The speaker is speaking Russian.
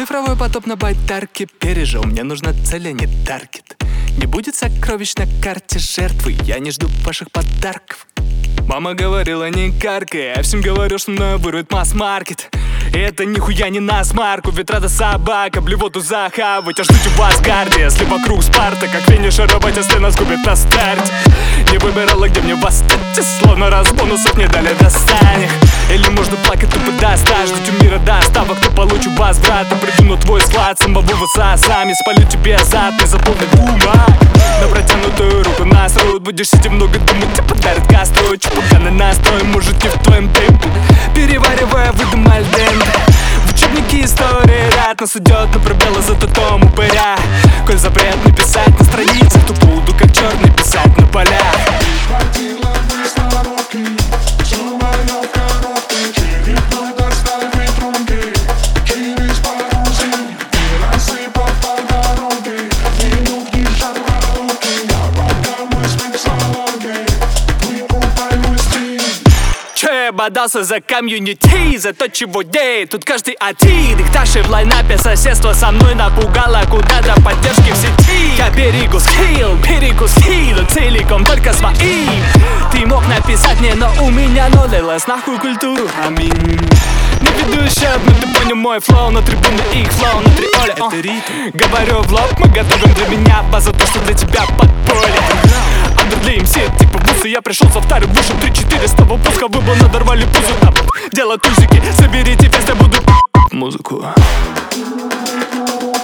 Цифровой потоп на байдарке пережил. Мне нужна цель, а не таргет. Не будет сокровищ на карте жертвы. Я не жду ваших подарков. Мама говорила, не каркай. Я всем говорю, что мною вырвет масс-маркет. И это нихуя не на смарку. Ведь рада собака, блевоту захавать. А ждите вас гарди, если вокруг Спарта. Как финишировать, если нас губит на старте. Не выбирала, где мне восстать. Словно раз бонусов не дали достань. Или можно плакать тупо достать. Ждать у мира доставок, но получу возврата. Приду на твой склад, самого высосами. Спалю тебе зад, не заполни ума. На протянутую руку насрут. Будешь сидеть много думать, тебе подарят костру. Чупуганный настрой, может не в твоем темпе. Переваривая, выдам альденте. В учебнике истории ряд нас идет на пробелы за том упыря. Коль запрет написать на страницах, то буду как черный писать на полях. Я бодался за комьюнити, за то, чего ей тут каждый один. Их Таши в лайнапе, соседство со мной напугало. Куда-то поддержки в сети. Я берегу скилл целиком только своим. Ты мог написать мне, но у меня нулилась нахуй культуру. Аминь. Не веду счет, но ты понял мой флоу. На трибуны их флоу, на триоле это ритм. Говорю в лоб, мы готовим для меня базу, то, что для тебя подполье. Для МС, типа бусы, я пришел со вторым вышел 3-4 с того пуска, выбыл, надорвали пузо. Дело тузики, соберите весь, я буду музыку.